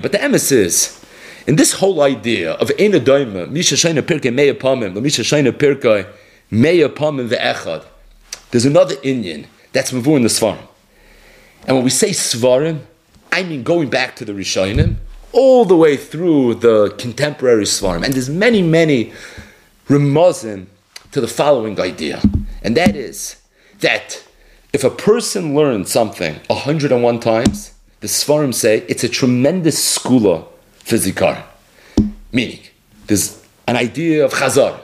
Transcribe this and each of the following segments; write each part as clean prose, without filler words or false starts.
But the emes is, in this whole idea of Eina Daima, Misha Shaina Pirkei Meya Pamim, Misha Shaina Pirkei Meya Pamim Ve'echad, there's another Inyan that's Mavur in the Svarim. And when we say Svarim, I mean going back to the Rishonim, all the way through the contemporary Svarim. And there's many, many remazim to the following idea. And that is that if a person learns something 101 times, the Svarim say it's a tremendous skula for Zikar. Meaning, there's an idea of Chazar.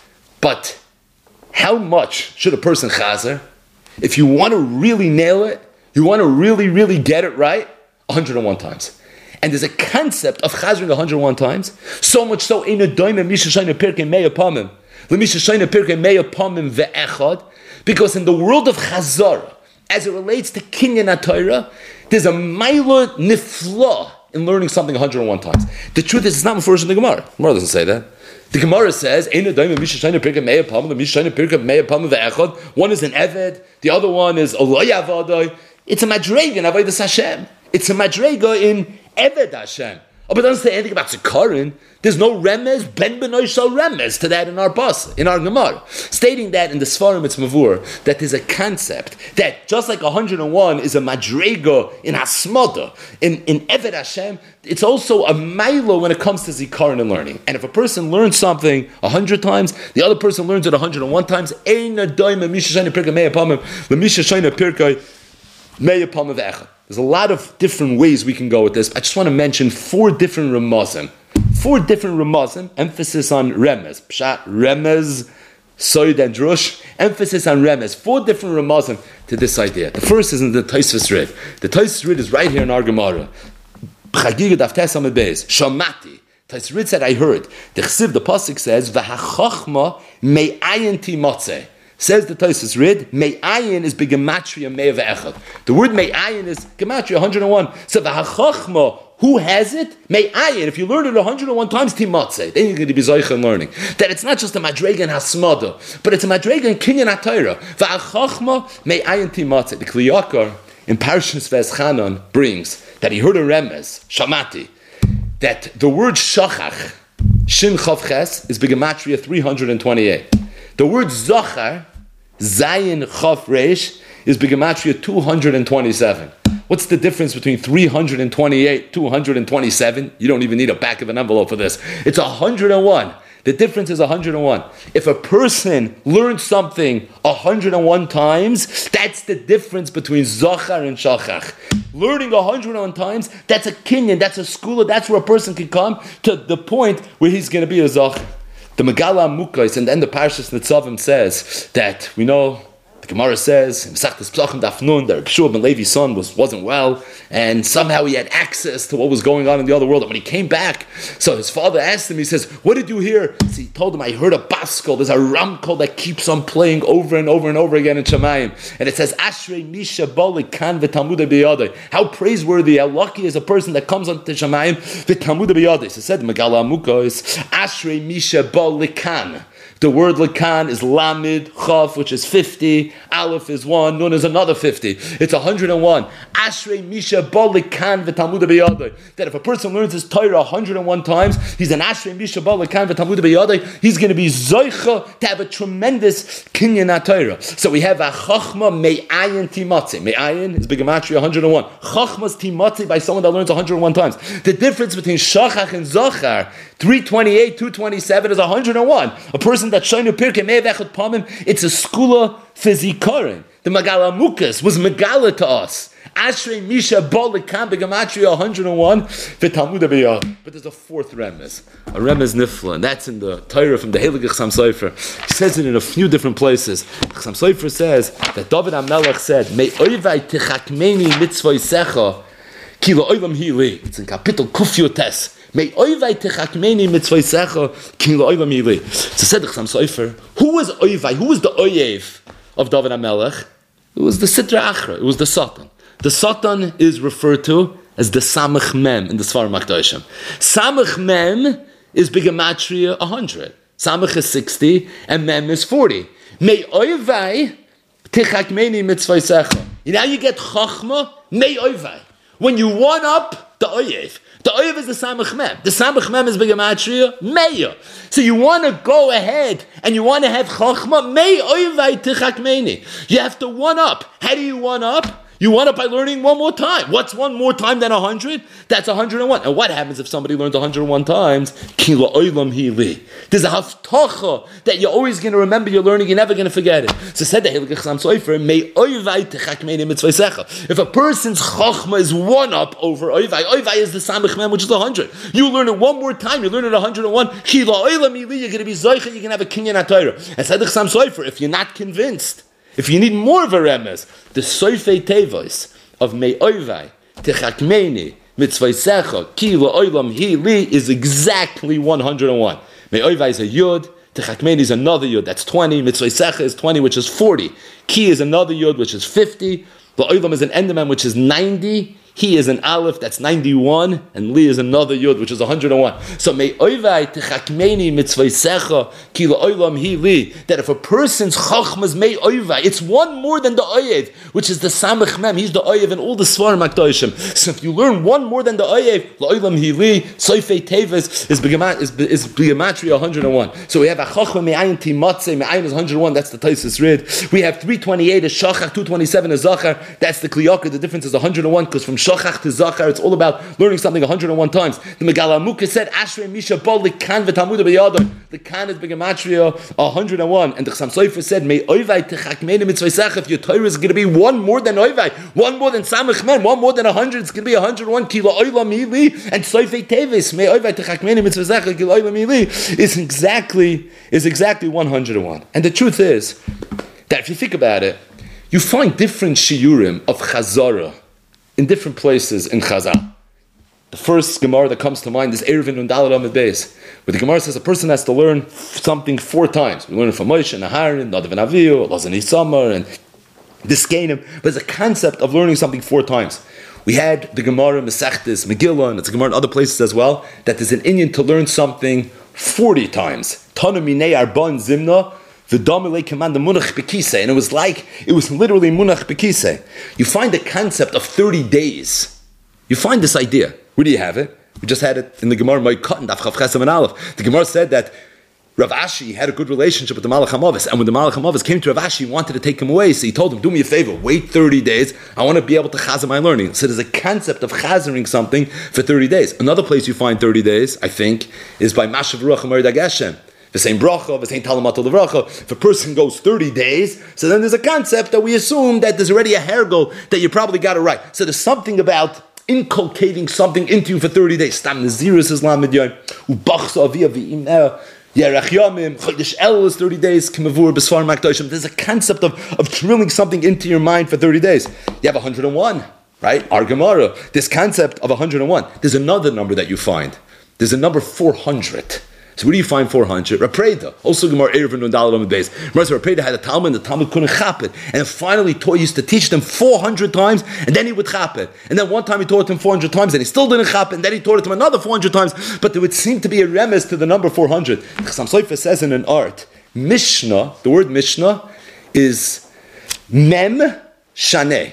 But how much should a person Chazar? If you want to really nail it, you want to really, really get it right, 101 times. And there's a concept of Chazring 101 times, so much so, Eina Daima Misha Shaina Pirkei Meya Pamim, L'Misha Shaina Pirkei Meya Pamim Ve'echad, because in the world of Chazar, as it relates to Kinyan HaTorah, there's a Maila Nifla in learning something 101 times. The truth is, it's not first in the Gemara. The Gemara doesn't say that. The Gemara says, Eina Daima Misha Shaina Pirkei Meya Pamim, L'Misha Shaina Pirkei Meya Pamim Ve'echad. One is an Eved, the other one is Olay Avadai. It's a Madrega in Avodas Hashem. It's a Madrega in Eved Hashem. Oh, but it doesn't say anything about Zikarin. There's no remez, ben benoy shal remez to that in our bus, in our Gemara. Stating that in the Svarim it's Mavur, that there's a concept that just like 101 is a Madrega in Hasmada, in Eved Hashem, it's also a Mailo when it comes to Zikarin and learning. And if a person learns something 100 times, the other person learns it 101 times, Eina Daima Misha Shaina Pirkei Meya Pamim, L'Misha Shaina Pirkei Meya Pamim Ve'echad. There's a lot of different ways we can go with this. I just want to mention 4 different remazim. 4 different remazim, emphasis on remez. Pshat, remez, soid and drush, emphasis on remez. 4 different remazim to this idea. The first is in the Tosfos Rid. The Tosfos Rid is right here in our Gemara. Chagiga Daf Tes Amud Beis. Shamati. Tosfos Rid said, I heard. The Chsiv, the Pasuk says, V'hachachma me'ayin ti motzeh. Says the Tosfos Rid, Me'ayin is begematria Me'ah Ve'echad. The word Me'ayin is gematria 101. So the Hachachma, who has it? Me'ayin. If you learn it 101 times, Timatzeh. Then you're going to be Zoicha in learning. That it's not just a Madrega and Hasmada, but it's a Madrega and Kinyan HaTorah. V'hachachma Me'ayin Timatzeh. The Kli Yakar in Parshas V'eschanan brings that he heard a remez, Shamati, that the word Shachach, Shin Chav Ches, is begematria 328. The word Zachar, Zayin Chav Reish, is begematria 227. What's the difference between 328, 227? You don't even need a back of an envelope for this. It's 101. The difference is 101. If a person learns something 101 times, that's the difference between Zachar and Shachach. Learning 101 times, that's a kinyan, that's a skula, that's where a person can come to the point where he's going to be a Zachar. The Megala Mukais and then the Parshas Nitzavim says that we know, the Gemara says, Mesachtes Psachim Daf Nun, that Yeshua ben Levi's son wasn't well, and somehow he had access to what was going on in the other world. And when he came back, so his father asked him, he says, what did you hear? So he told him, I heard a baskol, there's a ramkol that keeps on playing over and over and over again in Shemayim. And it says, Ashrei Misha Balik Kan v'Talmudei B'Yadai. How praiseworthy, how lucky is a person that comes onto Shemayim v'Talmudei B'Yadai. So it said, Megala Mukos, Ashrei Misha Balik Kan. The word Lakan is Lamid, Chav, which is 50, Aleph is 1, Nun is another 50. It's 101. Ashrei Misha Ba Lakan v'Talmudei B'Yadai. That if a person learns his Torah 101 times, he's an Ashrei Misha Ba Lakan v'Talmudei B'Yadai, he's going to be Zoicha to have a tremendous Kinyan HaTorah. So we have a Chachma Me'ayin Timatzi. Me'ayin is Begematria 101. Chachma's Timatzi by someone that learns 101 times. The difference between Shachach and Zachar, 328, 227 is 101. A person that Shainu Pirkei Me'ah Ve'echad Pamim, it's a skula for Zikarin. The Megala Mukas was Megala to us. Ashrei Misha Ba Lakan Begematria 101 v'Talmudei B'Yadai. But there's a 4th remez, a remez nifla, and that's in the Torah from the Heilige Chassam Sofer. He says it in a few different places. Chassam Sofer says that David HaMelech said, "Mei oivai techakmeni mitzvoisecha ki la'olam hi li." It's in Kapitel Kuf Yotes. Mei oivai techakmeni mitzvoisecha ki la'olam hi li. So said the Chassam Sofer, who was oivai? Who was the oyev of David HaMelech? It was the Sitra Achra. It was the Satan. The Satan is referred to as the Samach Mem in the Svarim HaKadoshim. Samach Mem is Begematria 100. Samach is 60 and Mem is 40. Mei oivai techakmeni mitzvoisecha. Now you get Chachma, Mei oivai. When you one up the oyev. The oyev is the samach mem. The samach mem is b'gematria meya. So you want to go ahead and you want to have chachma mei oyevai tichakmeni. You have to one up. How do you one up? You one up by learning one more time. What's one more time than 100? That's 101. And what happens if somebody learns 101 times? Ki la'olam hi li. There's a haftacha that you're always going to remember you're learning, you're never going to forget it. So said the Hilchos Chassam Sofer, mei oyvai techakmeni mitzvaysecha. If a person's chachma is one up over oyvai is the samach mem, which is 100. You learn it one more time, you learn it 101, ki la'olam hi li, you're going to be zoicha, you're going to have a kinyan HaTorah. And said the Chassam Sofer, if you're not convinced, if you need more of a remez, the soifei tevos of me'oivai, techakmeni, mitzvaysecha, ki la'olam hi li is exactly 101. Me'oivai is a yud, techakmeni is another yud, that's 20, mitzvaysecha is 20, which is 40. Ki is another yud, which is 50. La'olam is an endemem, which is 90. He is an aleph, that's 91, and li is another yud, which is 101. So me'oivai techakmeni mitzvaysecha ki la'olam hi li, that if a person's chachma is me'oivai, it's one more than the oyev, which is the samach mem. He's the oyev in all the svarim hakdoshim. So if you learn one more than the oyev, la'olam hi li, soifei teves is b'gematria 101. So we have a chachma me'ayin timatzeh, me'ayin is 101, that's the Taisus read. We have 328 is shachach, 227 is zachar, that's the kliyaka, the difference is 101, because from Shachach to Zachar, it's all about learning something 101 times. The Megala Amukah said, Ashrei Misha Bol Likan v'Talmuda b'Yadon. The Kan is b'Gematria 101. And the Chassam Sofer said, Mei Oivai techakmeni mitzvaysecha. If your Torah is going to be one more than Oivai, one more than Samach Men, one more than 100, it's going to be 101. Ki la'olam hi li, and Soifei Tevis, Mei Oivai techakmeni mitzvaysecha, ki la'olam hi li, is exactly 101. And the truth is that if you think about it, you find different shiurim of Chazara in different places in Chazal. The first Gemara that comes to mind is Eruvin and Daled Amud Beis, where the Gemara says a person has to learn something 4 times. We learn it from Moshe and Aharon, Nadav and Avihu, Elazar and Isamar, and Diskenim. But there's a concept of learning something 4 times. We had the Gemara in Masechtas, Megillah, and it's a Gemara in other places as well, that there's an Inyan to learn something 40 times. Tana minei arba'in zimna, and it was literally munach bekise. You find the concept of 30 days. You find this idea. Where do you have it? We just had it in the Gemara Moed Daf Chav Chesam and Aleph. The Gemara said that Rav Ashi had a good relationship with the Malach HaMavis, and when the Malach HaMavis came to Rav Ashi, he wanted to take him away, so he told him, do me a favor, wait 30 days, I want to be able to chazer my learning. So there's a concept of chazering something for 30 days. Another place you find 30 days, I think, is by Mashav Ruach HaMerid HaGeshem. The same bracha, the same talamat of the bracha. If a person goes 30 days, so then there's a concept that we assume that there's already a hergel that you probably got it right. So there's something about inculcating something into you for 30 days. Stam Nazirus Islam Midyan, Ubachsa Avia V'imeh, Yerach Yamim, Chodesh El is 30 days, Kimavur B'Sfar Makdoshim. There's a concept of drilling something into your mind for 30 days. You have 101, right? Our Gemara, this concept of 101. There's another number that you find. There's a number 400. So where do you find 400? Rapreda, also Gemara Eruvin and Daled Amud Beis. Remember, Rapreda had a Talmud, and the Talmud couldn't chap it. And finally, Torah used to teach them 400 times, and then he would chap it. And then one time he taught him 400 times, and he still didn't chap it, and then he taught it to him another 400 times. But there would seem to be a remez to the number 400. Chassam Sofer says in an art, Mishnah, the word Mishnah is Mem Shaneh.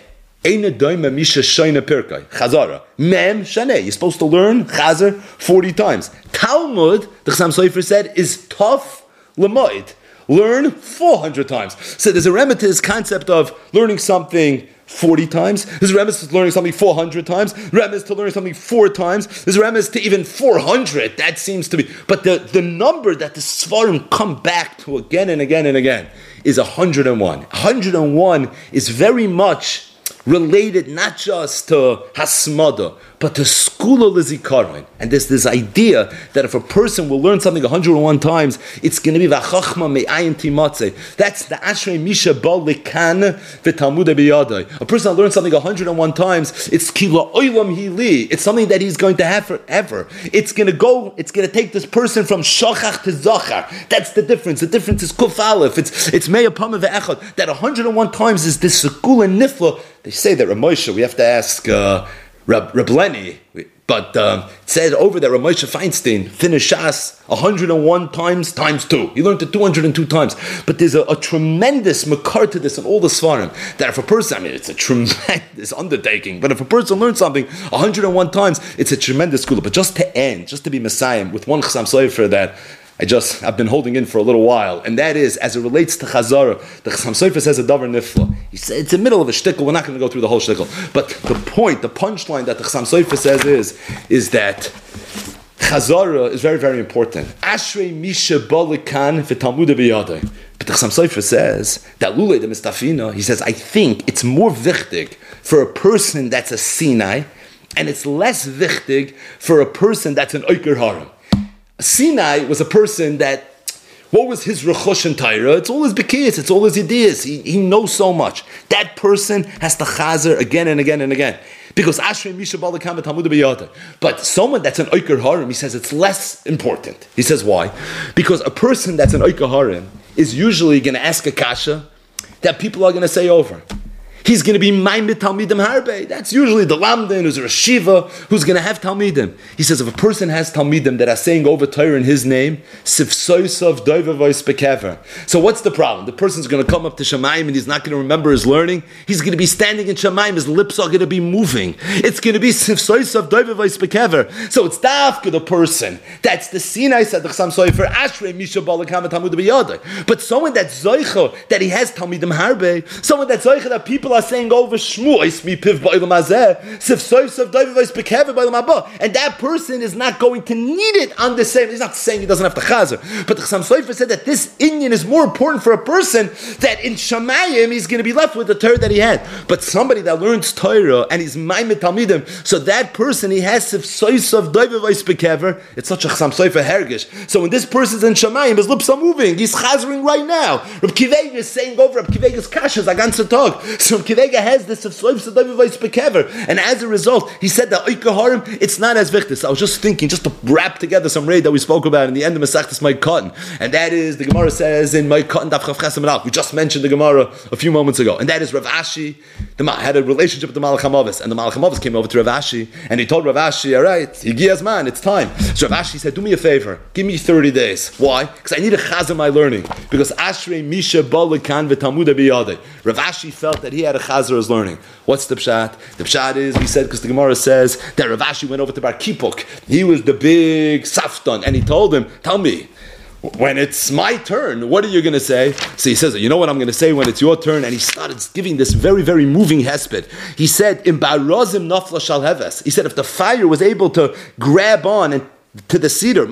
Chazara. Mem Shaneh. You're supposed to learn Chazar 40 times. Talmud, the Chassam Sofer said, is tough Lamoid. Learn 400 times. So there's a remez to this concept of learning something 40 times. There's a remez to learning something 400 times. Remez to learning something 4 times. There's a remez to even 400. That seems to be. But the number that the Svarim come back to again and again and again is 101. 101 is very much related not just to hasmada, but to skula lizikaron. And there's this idea that if a person will learn something 101 times, it's going to be v'chachma me'ayin timatzeh. That's the ashrei misha bal likan v'talmuda b'yadai. A person that learns something 101 times, it's ki la'olam hi li. It's something that he's going to have forever. It's going to take this person from shachach to zachar. That's the difference. The difference is kuf aleph. It's me'ah pama ve'echad. That 101 times is this skula nifla. They say that Ramosha, we have to ask Reb Lenny, but it said over there, Rav Moshe Feinstein finished Shas 101 times 2. He learned it 202 times. But there's a tremendous makar to this in all the Svarim, that if a person, I mean, it's a tremendous undertaking, but if a person learns something 101 times, it's a tremendous school. But just to end, just to be Messiah, with one Chassam Sofer that I've been holding in for a little while, and that is, as it relates to Chazara, the Chassam Sofer says a davar nifla. He said it's the middle of a shtickle. We're not going to go through the whole shtickle, but the point, the punchline that the Chassam Sofer says is that Chazara is very, very important. Ashrei misha balikan v'talmuda b'yadai. But the Chassam Sofer says that Lulei de Mistafina. He says, I think it's more wichtig for a person that's a Sinai, and it's less wichtig for a person that's an Oiker Harim. Sinai was a person that, what was his rechush and Torah? It's all his bekiyas, it's all his ideas. He knows so much. That person has to chazer again and again and again. Because Ashrei Misha Balakam Talmud B'Yada. But someone that's an Oiker Harim, he says it's less important. He says why? Because a person that's an Oiker Harim is usually going to ask a kasha that people are going to say over. He's going to be Maimed Talmidim Harbe. That's usually the Lamdan, who's a Shiva, who's going to have Talmidim. He says if a person has Talmidim that are saying over Torah in his name, Sifsoisav Doivavois Bekever. So what's the problem? The person's going to come up to Shamayim and he's not going to remember his learning. He's going to be standing in Shamayim, his lips are going to be moving. It's going to be Sifsoisav Doivavois Bekever. So it's Dafka the person. That's the Sinai said the Chassam Sofer, Ashrei Misha Balakam Talmud B'Yadai. But someone that's Zoicha, that he has Talmidim Harbe, someone that's Zoicha that people are saying over Shmu, and that person is not going to need it on the same. He's not saying he doesn't have to chazer, but the Chassam Sofer said that this inyan is more important for a person that in Shamayim he's going to be left with the Torah that he had. But somebody that learns Torah and he's maimed talmidim, so that person he has sifsoisav doivavais bekever. It's such a Chassam Sofer hergish. So when this person's in Shamayim, his lips are moving. He's chazering right now. Reb Kivega is saying over Reb Kivega's kashas agansa tog. So Kivega has this of Sloiv Sadavivais Bekever, and as a result, he said that Oiker Harim, it's not as vichtis. I was just thinking, just to wrap together some raid that we spoke about in the end of Masechtas Ma'ik Cotton, and that is the Gemara says in Ma'ik Cotton Daf Chav Chesem Alf. We just mentioned the Gemara a few moments ago, and that is Rav Ashi had a relationship with the Malach HaMavis, and the Malach HaMavis came over to Rav Ashi, and he told Rav Ashi, all right, Higias man, it's time. So Rav Ashi said, do me a favor, give me 30 days. Why? Because I need to chazer my learning. Because Ashrei Misha Balakan v'Talmuda B'Yadai. Rav Ashi felt that he had a chazer his learning. What's the pshat? The pshat is, we said, because the Gemara says that Rav Ashi went over to Bar Kipuk. He was the big saftan, and he told him, tell me, when it's my turn, what are you going to say? So he says, you know what I'm going to say when it's your turn? And he started giving this very, very moving hesped. He said, "Im ba'rozim nafla shal heves." He said, if the fire was able to grab on and to the cedar,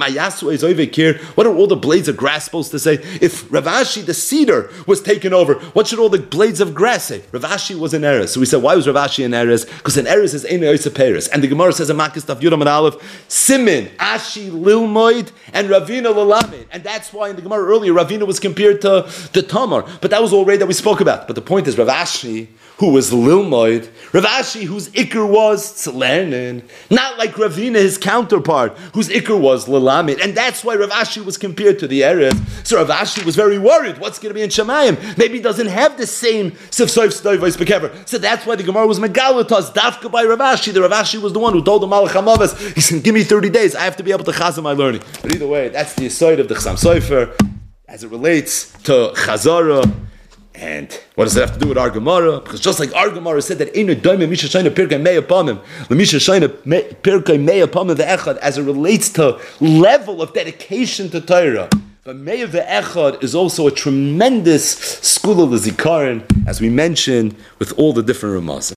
what are all the blades of grass supposed to say? If Rav Ashi, the cedar, was taken over, what should all the blades of grass say? Rav Ashi was in Eres. So we said, why was Rav Ashi in Eres? Because in Eres is Ein Oisa Peres. And the Gemara says in Makis Daf Yudam and Aleph, Simin, Ashi, Lilmoid, and Ravina Lalamid. And that's why in the Gemara earlier, Ravina was compared to the Tamar. But that was already that we spoke about. But the point is, Rav Ashi, who was Lilmoid, Rav Ashi, whose Iker was Tzlernin, not like Ravina, his counterpart, whose Iker was Lilamid, and that's why Rav Ashi was compared to the Eretz. So Rav Ashi was very worried, what's going to be in Shamayim? Maybe he doesn't have the same Sifsoif Stoivos Bekever. So that's why the Gemara was Megalatas, Dafka by Rav Ashi. The Rav Ashi was the one who told the Malach HaMavis, he said, give me 30 days, I have to be able to chazer my learning. But either way, that's the aside of the Chassam Sofer as it relates to Chazara. And what does it have to do with our Gemara? Because just like our Gemara said that Eino Doime Misha Shaina Pirkei Mei Apamim, Misha Shaina Pirkei Mei Apamim ve'echad, as it relates to level of dedication to Torah. But Mei ve'echad is also a tremendous school of the Zikaron, as we mentioned, with all the different Ramazim.